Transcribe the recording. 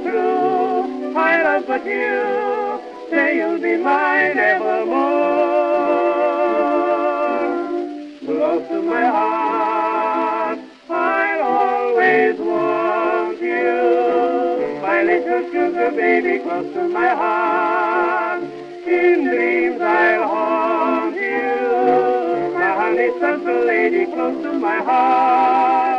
true. I love but you. Say you'll be mine evermore. Close to my heart, I'll always want you. My little sugar baby, close to my heart. In dreams I'll haunt you. My honey, gentle lady, close to my heart.